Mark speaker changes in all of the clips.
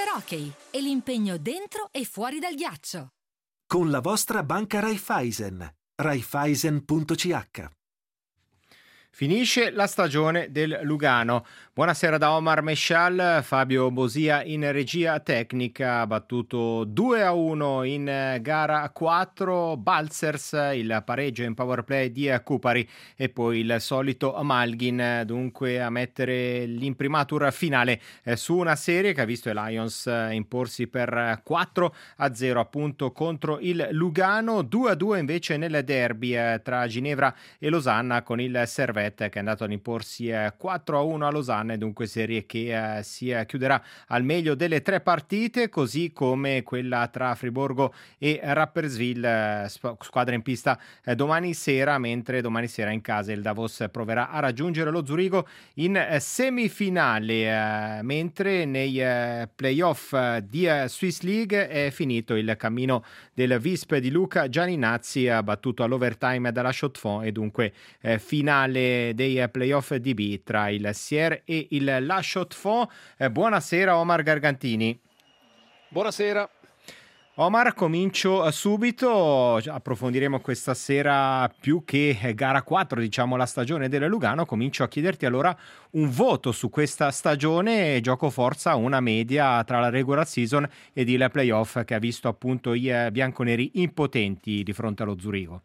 Speaker 1: Hockey e l'impegno dentro e fuori dal ghiaccio.
Speaker 2: Con la vostra banca Raiffeisen. Raiffeisen.ch.
Speaker 3: Finisce la stagione del Lugano. Buonasera da Omar Mescial. Fabio Bosia in regia tecnica, battuto 2-1 in gara 4. Balzers, il pareggio in power play di Kupari e poi il solito Malgin, dunque a mettere l'imprimatur finale su una serie che ha visto i Lions imporsi per 4-0 appunto contro il Lugano. 2-2 invece nel derby tra Ginevra e Losanna, con il Servette che è andato ad imporsi 4-1 a Losanna, e dunque serie che si chiuderà al meglio delle 3 partite, così come quella tra Friburgo e Rapperswil, squadra in pista domani sera, mentre domani sera in casa il Davos proverà a raggiungere lo Zurigo in semifinale, mentre nei playoff di Swiss League è finito il cammino del Visp di Luca Gianinazzi, battuto all'overtime dalla Chaux-de-Fonds, e dunque finale dei playoff DB tra il Sierre e il La Chaux-de-Fonds. Buonasera Omar Gargantini.
Speaker 4: Buonasera.
Speaker 3: Omar, comincio subito, approfondiremo questa sera più che gara 4, diciamo la stagione del Lugano. Comincio a chiederti allora un voto su questa stagione, gioco forza, una media tra la regular season ed il playoff che ha visto appunto i bianconeri impotenti di fronte allo Zurigo.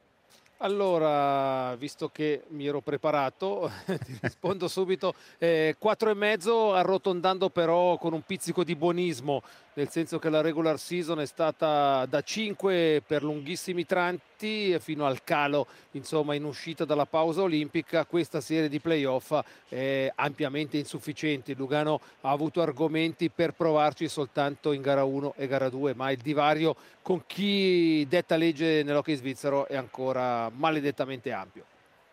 Speaker 4: Allora, visto che mi ero preparato, ti rispondo subito. 4,5, arrotondando però con un pizzico di buonismo, nel senso che la regular season è stata da 5 per lunghissimi tratti fino al calo, insomma, in uscita dalla pausa olimpica. Questa serie di playoff è ampiamente insufficiente. Lugano ha avuto argomenti per provarci soltanto in gara 1 e gara 2, ma il divario con chi detta legge nell'hockey svizzero è ancora maledettamente ampio.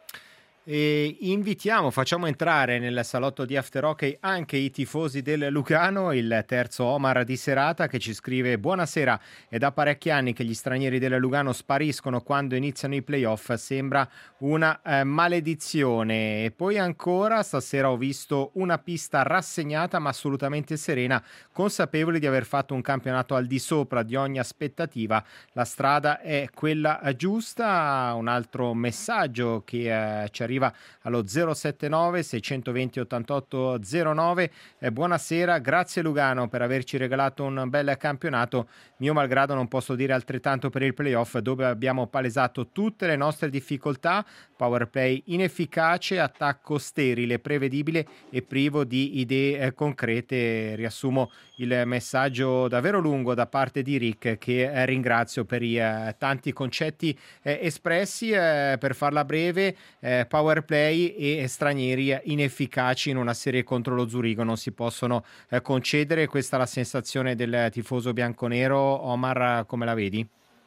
Speaker 3: E facciamo entrare nel salotto di After Hockey anche i tifosi del Lugano. Il terzo Omar di serata che ci scrive: buonasera, è da parecchi anni che gli stranieri del Lugano spariscono quando iniziano i playoff, sembra una maledizione. E poi ancora, stasera ho visto una pista rassegnata ma assolutamente serena, consapevoli di aver fatto un campionato al di sopra di ogni aspettativa. La strada è quella giusta. Un altro messaggio che ci arriva allo 079 620 88 09. Buonasera, grazie Lugano per averci regalato un bel campionato. Mio malgrado non posso dire altrettanto per il playoff, dove abbiamo palesato tutte le nostre difficoltà: power play inefficace, attacco sterile, prevedibile e privo di idee concrete. Riassumo il messaggio davvero lungo da parte di Rick, che ringrazio per i tanti concetti espressi. Per farla breve, power play e stranieri inefficaci in una serie contro lo Zurigo non si possono concedere. Questa è la sensazione del tifoso bianconero. Omar, come la vedi?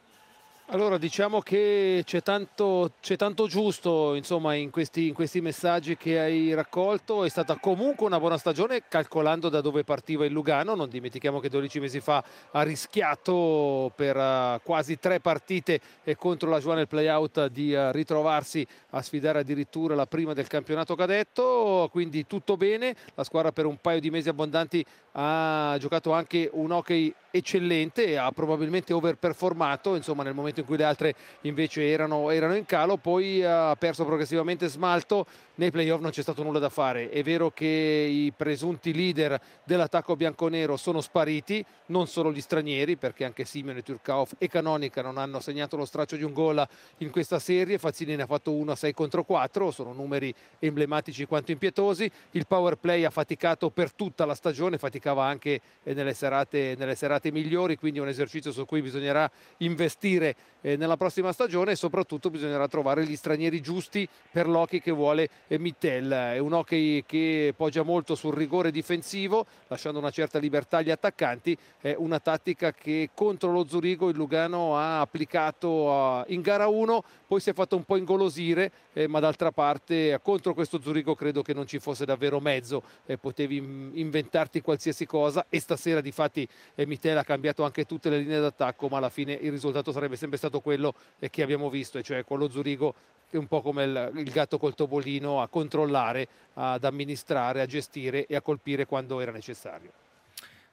Speaker 4: Allora, diciamo che c'è tanto giusto, insomma, in questi messaggi che hai raccolto. È stata comunque una buona stagione, calcolando da dove partiva il Lugano. Non dimentichiamo che 12 mesi fa ha rischiato per quasi 3 partite contro la Joie nel play-out di ritrovarsi a sfidare addirittura la prima del campionato cadetto, quindi tutto bene. La squadra per un paio di mesi abbondanti ha giocato anche un hockey eccellente e ha probabilmente overperformato, insomma, nel momento in cui le altre invece erano in calo. Poi ha perso progressivamente smalto. Nei playoff non c'è stato nulla da fare. È vero che i presunti leader dell'attacco bianconero sono spariti, non solo gli stranieri, perché anche Simeone, Turcauf e Canonica non hanno segnato lo straccio di un gol in questa serie. Fazzini ne ha fatto 1 a 6 contro 4, sono numeri emblematici quanto impietosi. Il power play ha faticato per tutta la stagione, faticava anche nelle serate migliori, quindi è un esercizio su cui bisognerà investire nella prossima stagione, e soprattutto bisognerà trovare gli stranieri giusti per l'hockey che vuole Mittel. È un hockey che poggia molto sul rigore difensivo, lasciando una certa libertà agli attaccanti. È una tattica che contro lo Zurigo il Lugano ha applicato in gara 1, poi si è fatto un po' ingolosire, ma d'altra parte contro questo Zurigo credo che non ci fosse davvero mezzo. Potevi inventarti qualsiasi cosa, e stasera difatti Mittel ha cambiato anche tutte le linee d'attacco, ma alla fine il risultato sarebbe sempre stato quello che abbiamo visto, e cioè con lo Zurigo che è un po' come il gatto col topolino, a controllare, ad amministrare, a gestire e a colpire quando era necessario.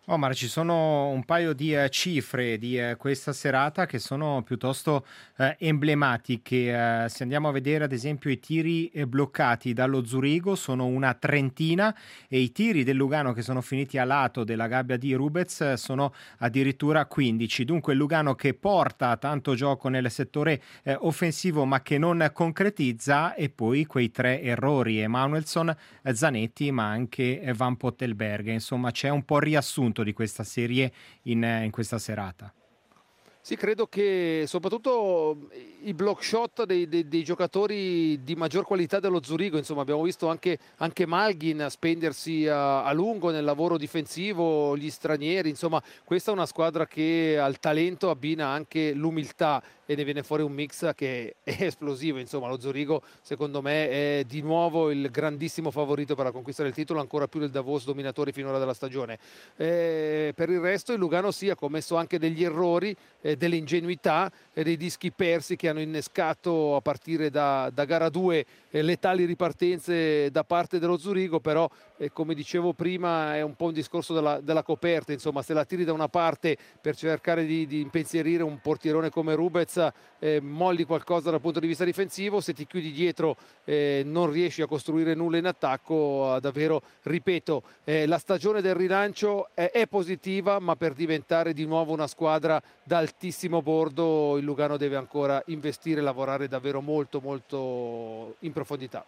Speaker 3: Omar, ci sono un paio di cifre di questa serata che sono piuttosto emblematiche. Se andiamo a vedere ad esempio i tiri bloccati dallo Zurigo sono una trentina e i tiri del Lugano che sono finiti a lato della gabbia di Rubez sono addirittura 15. Dunque il Lugano che porta tanto gioco nel settore offensivo ma che non concretizza, e poi quei 3 errori, Emanuelsson, Zanetti ma anche Van Pottelberg. Insomma c'è un po' riassunto di questa serie in questa serata.
Speaker 4: Sì, credo che soprattutto i block shot dei giocatori di maggior qualità dello Zurigo, insomma abbiamo visto anche Malgin spendersi a lungo nel lavoro difensivo, gli stranieri, insomma questa è una squadra che al talento abbina anche l'umiltà e ne viene fuori un mix che è esplosivo. Insomma lo Zurigo secondo me è di nuovo il grandissimo favorito per la conquista del titolo, ancora più del Davos dominatori finora della stagione. Per il resto il Lugano sì, ha commesso anche degli errori, delle ingenuità, dei dischi persi che hanno innescato a partire da gara 2 letali ripartenze da parte dello Zurigo, però come dicevo prima è un po' un discorso della coperta. Insomma se la tiri da una parte per cercare di impensierire un portierone come Rubez, molli qualcosa dal punto di vista difensivo, se ti chiudi dietro non riesci a costruire nulla in attacco. Davvero ripeto, la stagione del rilancio è positiva, ma per diventare di nuovo una squadra da altissimo bordo il Lugano deve ancora investire e lavorare davvero molto molto in profondità.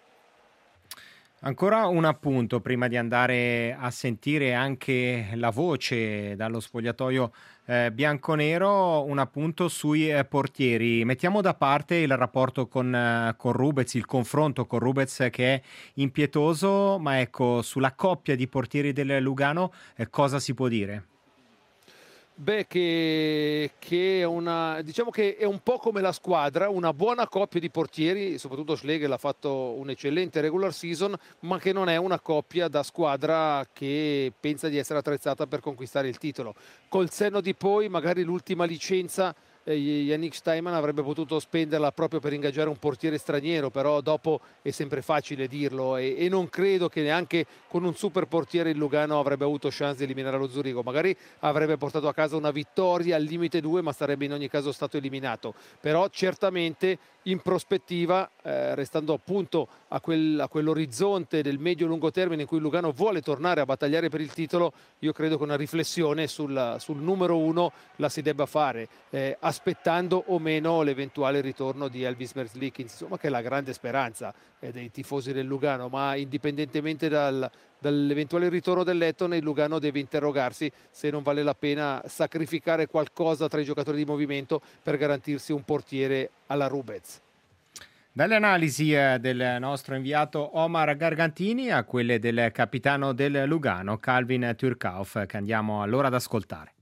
Speaker 3: Ancora un appunto prima di andare a sentire anche la voce dallo spogliatoio bianconero, un appunto sui portieri. Mettiamo da parte il rapporto con Rubez, il confronto con Rubez che è impietoso, ma ecco, sulla coppia di portieri del Lugano cosa si può dire?
Speaker 4: Beh, che è diciamo che è un po' come la squadra, una buona coppia di portieri, soprattutto Schlegel ha fatto un'eccellente regular season, ma che non è una coppia da squadra che pensa di essere attrezzata per conquistare il titolo. Col senno di poi, magari l'ultima licenza Yannick Steinman avrebbe potuto spenderla proprio per ingaggiare un portiere straniero, però dopo è sempre facile dirlo e non credo che neanche con un super portiere il Lugano avrebbe avuto chance di eliminare lo Zurigo. Magari avrebbe portato a casa una vittoria al limite 2, ma sarebbe in ogni caso stato eliminato. Però certamente in prospettiva, restando appunto a quell'orizzonte del medio-lungo termine in cui Lugano vuole tornare a battagliare per il titolo, io credo che una riflessione sul numero 1 la si debba fare, aspettando o meno l'eventuale ritorno di Elvis Merzlikins, insomma, che è la grande speranza dei tifosi del Lugano. Ma indipendentemente dall'eventuale ritorno del Letton, il Lugano deve interrogarsi se non vale la pena sacrificare qualcosa tra i giocatori di movimento per garantirsi un portiere alla Rubez.
Speaker 3: Dalle analisi del nostro inviato Omar Gargantini a quelle del capitano del Lugano Calvin Turcauf, che andiamo allora ad ascoltare.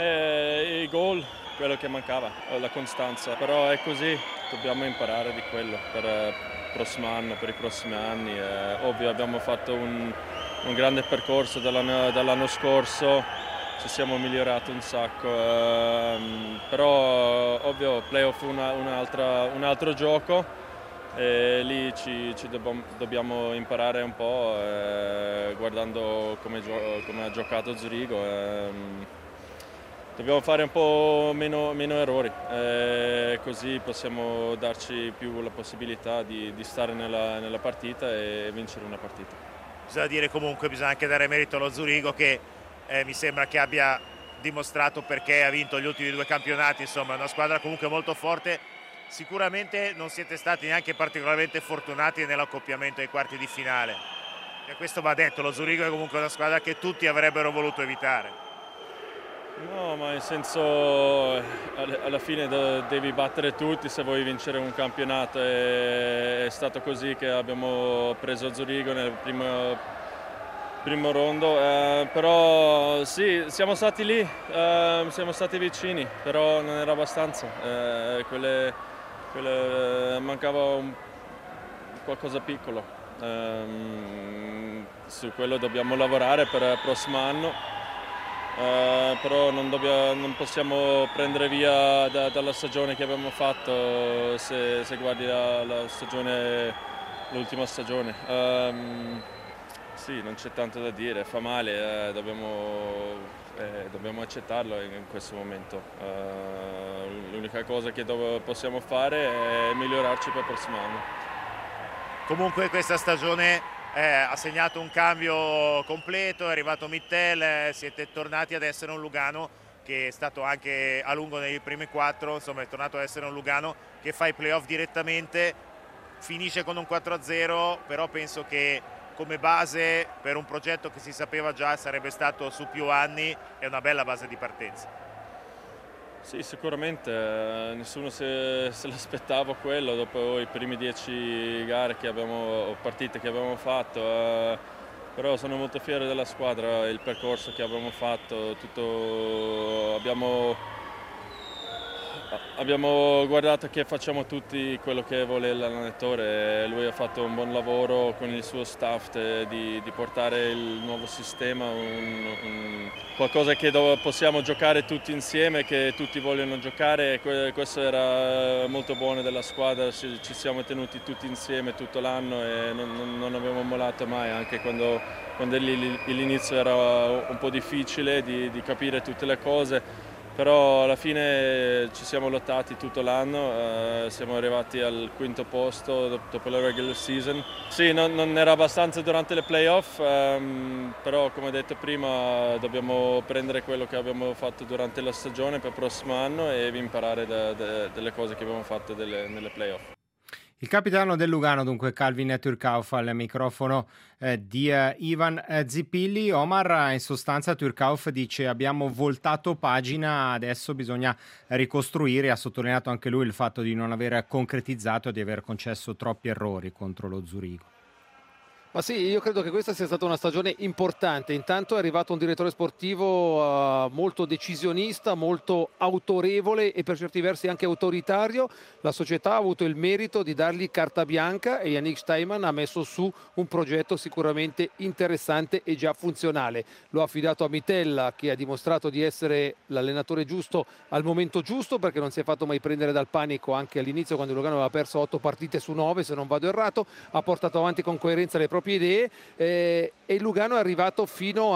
Speaker 5: I gol, quello che mancava, la costanza, però è così, dobbiamo imparare di quello per i prossimi anni. Ovvio abbiamo fatto un grande percorso dall'anno scorso, ci siamo migliorati un sacco, però ovvio playoff un altro gioco. E lì dobbiamo imparare un po', guardando come ha giocato Zurigo. Dobbiamo fare un po' meno errori, così possiamo darci più la possibilità di stare nella partita e vincere una partita.
Speaker 6: Bisogna anche dare merito allo Zurigo che mi sembra che abbia dimostrato perché ha vinto gli ultimi 2 campionati. Insomma, è una squadra comunque molto forte. Sicuramente non siete stati neanche particolarmente fortunati nell'accoppiamento ai quarti di finale, e questo va detto. Lo Zurigo è comunque una squadra che tutti avrebbero voluto evitare.
Speaker 5: No, ma in senso alla fine devi battere tutti se vuoi vincere un campionato. È stato così che abbiamo preso Zurigo nel primo rondo, però sì, siamo stati lì, siamo stati vicini, però non era abbastanza. Mancava qualcosa piccolo. Su quello dobbiamo lavorare per il prossimo anno, però non possiamo prendere via dalla stagione che abbiamo fatto. Se guardi l'ultima stagione, sì, non c'è tanto da dire, fa male, dobbiamo accettarlo in questo momento. L'unica cosa che possiamo fare è migliorarci per il prossimo anno.
Speaker 6: Comunque questa stagione ha segnato un cambio completo, è arrivato Mittel, siete tornati ad essere un Lugano che è stato anche a lungo nei primi 4, insomma è tornato ad essere un Lugano che fa i playoff direttamente, finisce con un 4-0, però penso che come base per un progetto che si sapeva già sarebbe stato su più anni, è una bella base di partenza.
Speaker 5: Sì, sicuramente, nessuno se l'aspettava quello dopo i primi 10 gare o partite che abbiamo fatto. Però sono molto fiero della squadra, il percorso che abbiamo fatto, abbiamo guardato che facciamo tutti quello che vuole l'allenatore. Lui ha fatto un buon lavoro con il suo staff di portare il nuovo sistema, qualcosa che possiamo giocare tutti insieme, che tutti vogliono giocare. Questo era molto buono della squadra, ci siamo tenuti tutti insieme tutto l'anno e non abbiamo mollato mai, anche quando l'inizio era un po' difficile di capire tutte le cose. Però alla fine ci siamo lottati tutto l'anno, siamo arrivati al 5° posto dopo la regular season. Sì, non era abbastanza durante le playoff, però come detto prima dobbiamo prendere quello che abbiamo fatto durante la stagione per il prossimo anno e imparare delle cose che abbiamo fatto nelle playoff.
Speaker 3: Il capitano del Lugano, dunque, Calvin Turcauf, al microfono di Ivan Zippilli. Omar, in sostanza Turcauf dice: abbiamo voltato pagina, adesso bisogna ricostruire. Ha sottolineato anche lui il fatto di non aver concretizzato e di aver concesso troppi errori contro lo Zurigo.
Speaker 4: Ma sì, io credo che questa sia stata una stagione importante. Intanto è arrivato un direttore sportivo molto decisionista, molto autorevole e per certi versi anche autoritario. La società ha avuto il merito di dargli carta bianca e Yannick Steinmann ha messo su un progetto sicuramente interessante e già funzionale. Lo ha affidato a Mitella, che ha dimostrato di essere l'allenatore giusto al momento giusto, perché non si è fatto mai prendere dal panico anche all'inizio, quando il Lugano aveva perso 8 partite su 9, se non vado errato. Ha portato avanti con coerenza le proprie idee e il Lugano è arrivato fino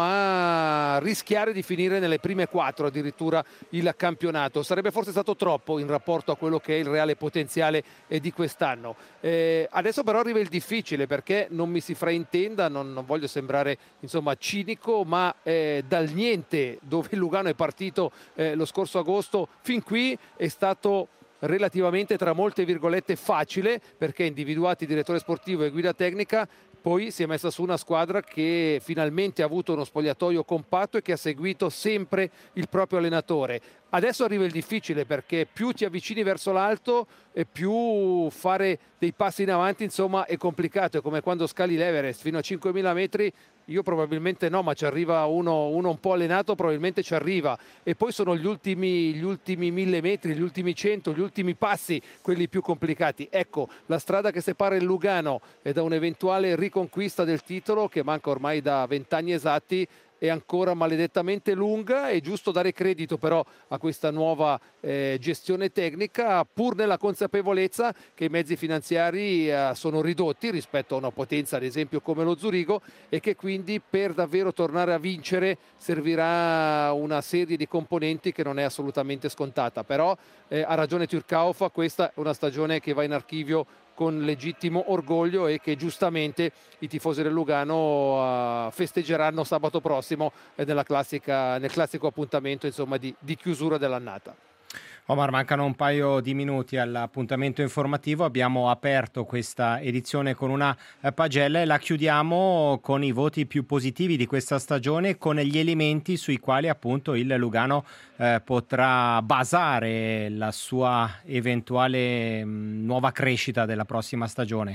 Speaker 4: a rischiare di finire nelle prime 4 addirittura il campionato. Sarebbe forse stato troppo in rapporto a quello che è il reale potenziale di quest'anno. Adesso però arriva il difficile, perché non mi si fraintenda, non voglio sembrare insomma cinico, ma dal niente dove il Lugano è partito lo scorso agosto fin qui è stato relativamente, tra molte virgolette, facile, perché individuati direttore sportivo e guida tecnica. Poi si è messa su una squadra che finalmente ha avuto uno spogliatoio compatto e che ha seguito sempre il proprio allenatore. Adesso arriva il difficile, perché più ti avvicini verso l'alto e più fare dei passi in avanti insomma è complicato. È come quando scali l'Everest fino a 5.000 metri. Io probabilmente no, ma ci arriva uno un po' allenato, probabilmente ci arriva. E poi sono gli ultimi 1.000 metri, gli ultimi 100, gli ultimi passi, quelli più complicati. Ecco, la strada che separa il Lugano da un'eventuale riconquista del titolo, che manca ormai da 20 anni esatti, è ancora maledettamente lunga. È giusto dare credito però a questa nuova gestione tecnica, pur nella consapevolezza che i mezzi finanziari sono ridotti rispetto a una potenza ad esempio come lo Zurigo, e che quindi per davvero tornare a vincere servirà una serie di componenti che non è assolutamente scontata. Però ha ragione Turcauf, questa è una stagione che va in archivio con legittimo orgoglio e che giustamente i tifosi del Lugano festeggeranno sabato prossimo nel classico appuntamento insomma di chiusura dell'annata.
Speaker 3: Omar, mancano un paio di minuti all'appuntamento informativo. Abbiamo aperto questa edizione con una pagella e la chiudiamo con i voti più positivi di questa stagione, con gli elementi sui quali appunto il Lugano potrà basare la sua eventuale nuova crescita della prossima stagione.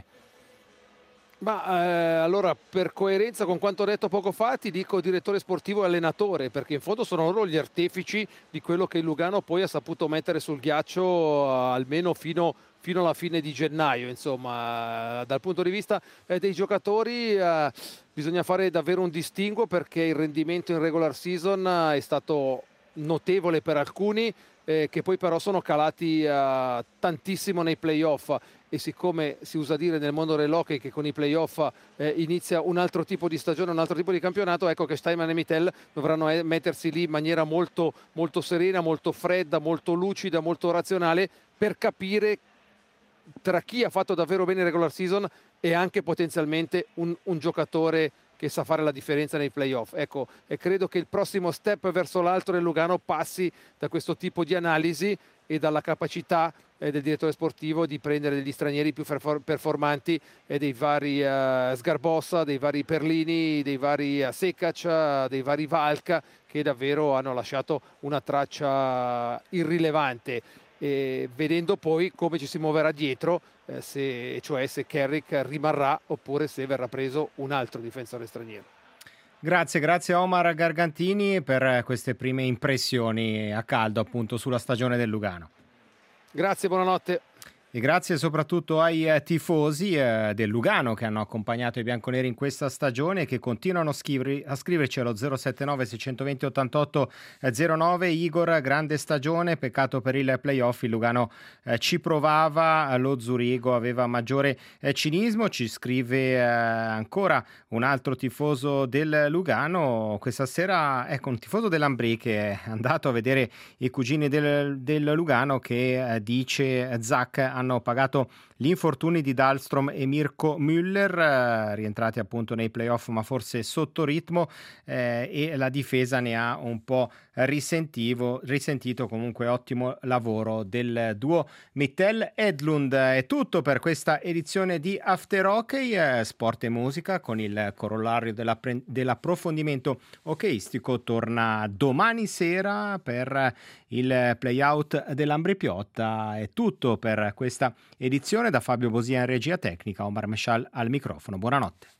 Speaker 4: Ma allora, per coerenza con quanto ho detto poco fa, ti dico direttore sportivo e allenatore, perché in fondo sono loro gli artefici di quello che il Lugano poi ha saputo mettere sul ghiaccio almeno fino alla fine di gennaio. Insomma, dal punto di vista dei giocatori bisogna fare davvero un distinguo, perché il rendimento in regular season è stato notevole per alcuni, che poi però sono calati tantissimo nei playoff, e siccome si usa dire nel mondo dell'hockey che con i playoff inizia un altro tipo di stagione, un altro tipo di campionato, ecco che Steinman e Mittel dovranno mettersi lì in maniera molto, molto serena, molto fredda, molto lucida, molto razionale, per capire tra chi ha fatto davvero bene in regular season e anche potenzialmente un giocatore che sa fare la differenza nei playoff. Ecco, e credo che il prossimo step verso l'alto del Lugano passi da questo tipo di analisi e dalla capacità del direttore sportivo di prendere degli stranieri più performanti, dei vari Sgarbossa, dei vari Perlini, dei vari Sekac, dei vari Valka, che davvero hanno lasciato una traccia irrilevante. E vedendo poi come ci si muoverà dietro, se Carrick rimarrà oppure se verrà preso un altro difensore straniero.
Speaker 3: Grazie Omar Gargantini per queste prime impressioni a caldo appunto sulla stagione del Lugano.
Speaker 4: Grazie, buonanotte.
Speaker 3: E grazie soprattutto ai tifosi del Lugano che hanno accompagnato i bianconeri in questa stagione e che continuano a scriverci allo 079 620 88 09. Igor, grande stagione, peccato per il playoff, il Lugano ci provava, lo Zurigo aveva maggiore cinismo. Ci scrive ancora un altro tifoso del Lugano questa sera, ecco, un tifoso dell'Ambrì che è andato a vedere i cugini del Lugano, che dice Zach hanno pagato gli infortuni di Dahlstrom e Mirko Müller, rientrati appunto nei playoff ma forse sotto ritmo, e la difesa ne ha un po' risentito. Comunque ottimo lavoro del duo Mittel-Edlund. È tutto per questa edizione di After Hockey, Sport e Musica con il corollario dell'approfondimento hockeyistico torna domani sera per il playout dell'Ambrì Piotta. È tutto per questa edizione. Da Fabio Bosia in regia tecnica, Omar Mescial al microfono. Buonanotte.